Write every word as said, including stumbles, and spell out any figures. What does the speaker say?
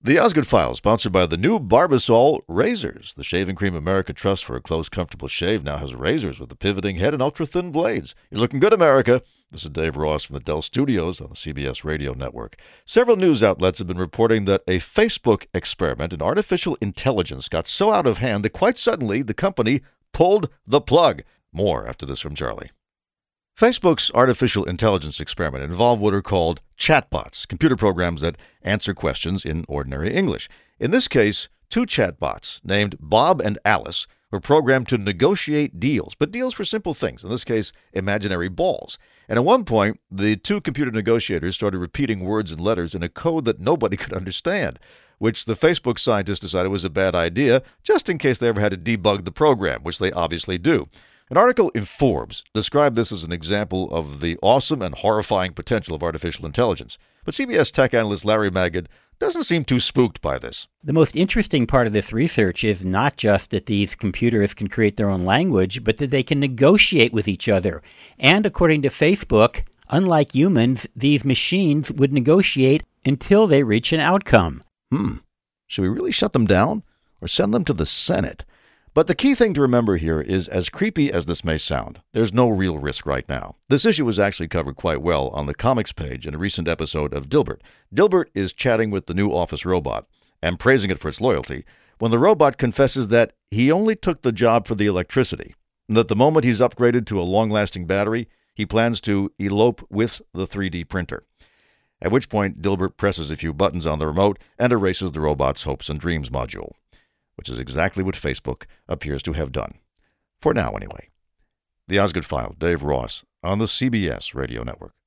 The Osgood Files, sponsored by the new Barbasol Razors. The Shaving Cream America Trust for a close, comfortable shave now has razors with a pivoting head and ultra-thin blades. You're looking good, America. This is Dave Ross from the Dell Studios on the C B S Radio Network. Several news outlets have been reporting that a Facebook experiment in artificial intelligence got so out of hand that quite suddenly the company pulled the plug. More after this from Charlie. Facebook's artificial intelligence experiment involved what are called chatbots, computer programs that answer questions in ordinary English. In this case, two chatbots named Bob and Alice were programmed to negotiate deals, but deals for simple things, in this case, imaginary balls. And at one point, the two computer negotiators started repeating words and letters in a code that nobody could understand, which the Facebook scientists decided was a bad idea, just in case they ever had to debug the program, which they obviously do. An article in Forbes described this as an example of the awesome and horrifying potential of artificial intelligence. But C B S tech analyst Larry Magid doesn't seem too spooked by this. The most interesting part of this research is not just that these computers can create their own language, but that they can negotiate with each other. And according to Facebook, unlike humans, these machines would negotiate until they reach an outcome. Hmm. Should we really shut them down or send them to the Senate? But the key thing to remember here is, as creepy as this may sound, there's no real risk right now. This issue was actually covered quite well on the comics page in a recent episode of Dilbert. Dilbert is chatting with the new office robot and praising it for its loyalty when the robot confesses that he only took the job for the electricity, and that the moment he's upgraded to a long-lasting battery, he plans to elope with the three D printer. At which point, Dilbert presses a few buttons on the remote and erases the robot's hopes and dreams module, which is exactly what Facebook appears to have done. For now, anyway. The Osgood File, Dave Ross, on the C B S Radio Network.